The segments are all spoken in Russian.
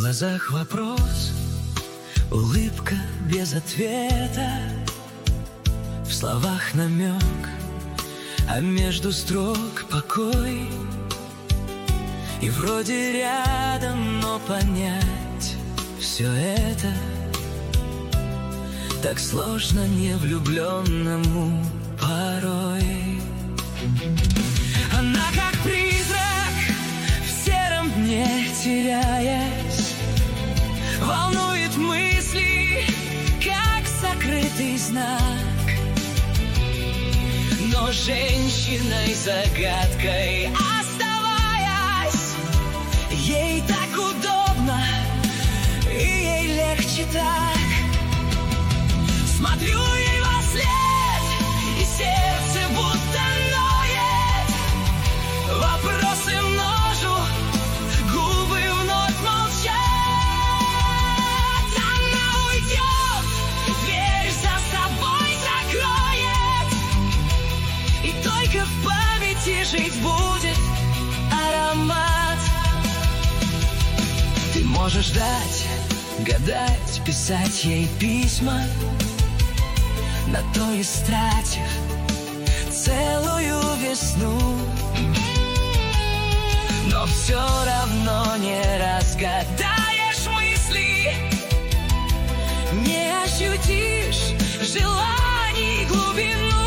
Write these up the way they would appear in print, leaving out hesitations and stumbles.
глазах вопрос, улыбка без ответа, в словах намек, а между строк покой. И вроде рядом, но понять все это так сложно невлюбленному порой. Она как призрак в сером дне теряясь, волнует мысли, как сокрытый знак. Но женщиной загадкой оставаясь, ей так удобно, и ей легче так. Смотрю ей во след, и сердце будто ноет. Вопросы множу, губы вновь молчат. Она уйдет, дверь за собой закроет, и только в памяти жить будет аромат. Ты можешь ждать, гадать, писать ей письма, на то истратив целую весну. Но все равно не разгадаешь мысли, не ощутишь желаний глубину.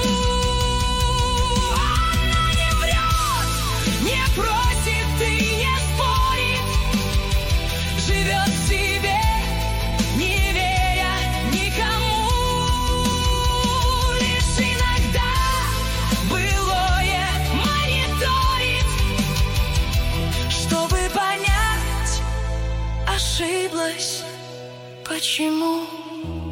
Она не врет, не просит и не спорит, живет в себе, не веря никому. Лишь иногда былое мониторит, чтобы понять, ошиблась почему.